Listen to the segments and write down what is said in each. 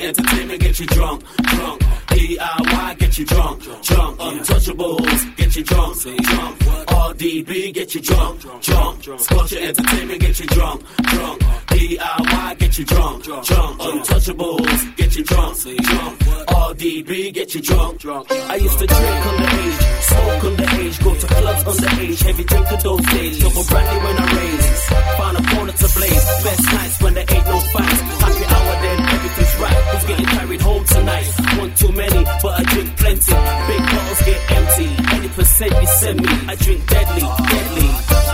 Entertainment get you drunk, drunk. DIY get you drunk, drunk. Untouchables get you drunk, drunk. RDB get you drunk, drunk. Scorcher Entertainment get you drunk, drunk. DIY get you drunk, drunk. Untouchables get you drunk, drunk. RDB get you drunk, drunk. I used to drink underage, smoke underage, go to clubs underage, heavy drinker those days. Double brandy when I raise, find a corner to blaze. Best nights when there ain't no fights. Happy hour then everything's right. Who's getting carried home tonight? One too many, but I drink plenty. Big bottles get empty. Any percent you send me, I drink deadly, deadly.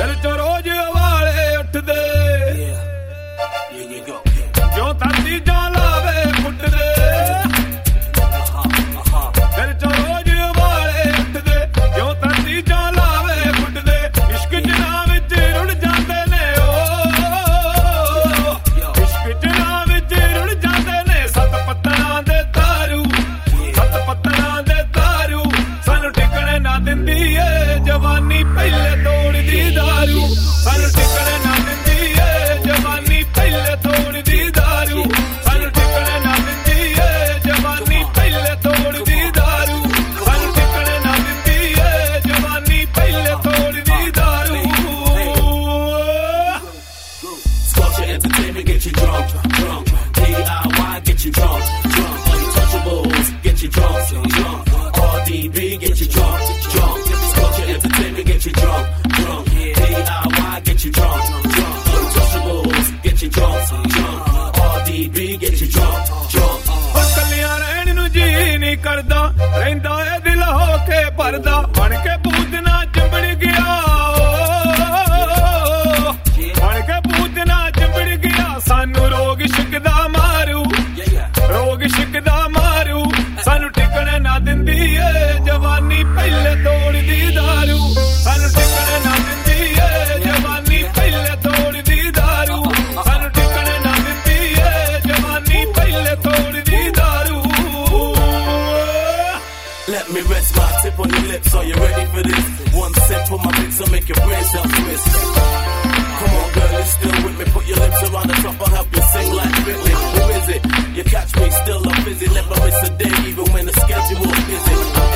Let me rest my tip on your lips. Are you ready for this? One sip for my lips will make your brain cells twist. Come on, girl, you're still with me. Put your lips around the top, I'll help you sing like Whitney. Who is it? You catch me still up busy. Never miss a day, even when the schedule's busy.